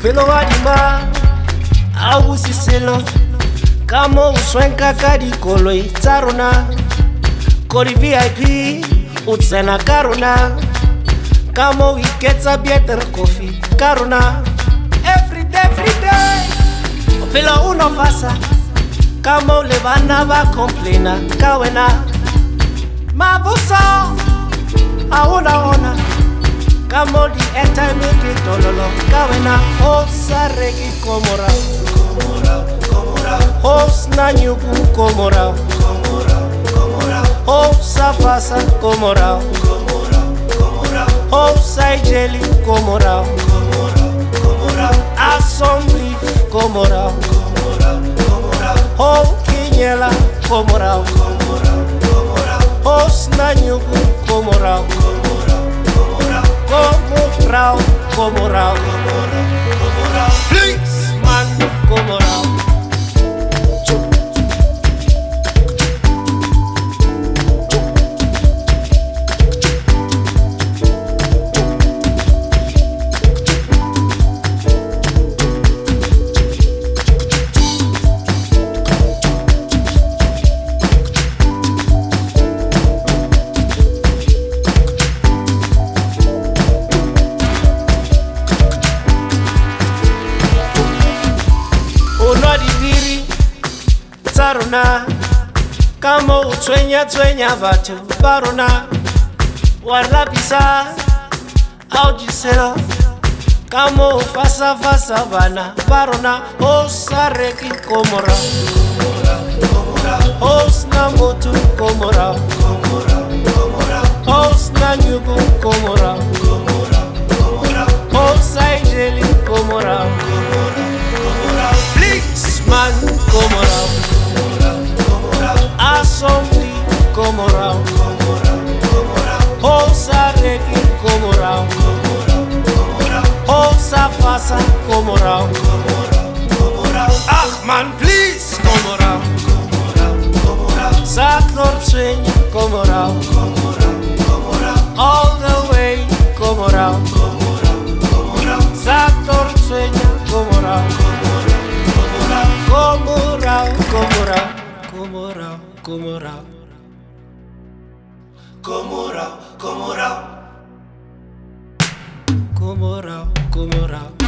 Pelo anima Awusiselo Kamo uswenka kadi koloi Tsarona Kodi VIP Utsena karuna Kamo we get a better coffee Karuna Every day Pelo uno pasa Kamo levana va complena Kawena Mabusa Aona Kamo di etamiki tololo Kawena Osareki komora Osna nyuku komora Osafasa komora Osaijeli komora Assembly komora Kinyela komora Osna nyuku komora Komora Please man komora Tsarona Kamo utwenya vatu Barona Warlapisa Aujiselo Kamo fasa vana Barona Osareki komora Osna motu komora Osna nyugu komora Osaijeli komora Please man komora Assembly komora Osareki komora Osafasa komora Man please komora Saklor swing komora All the way komora Saklor swing komora Komora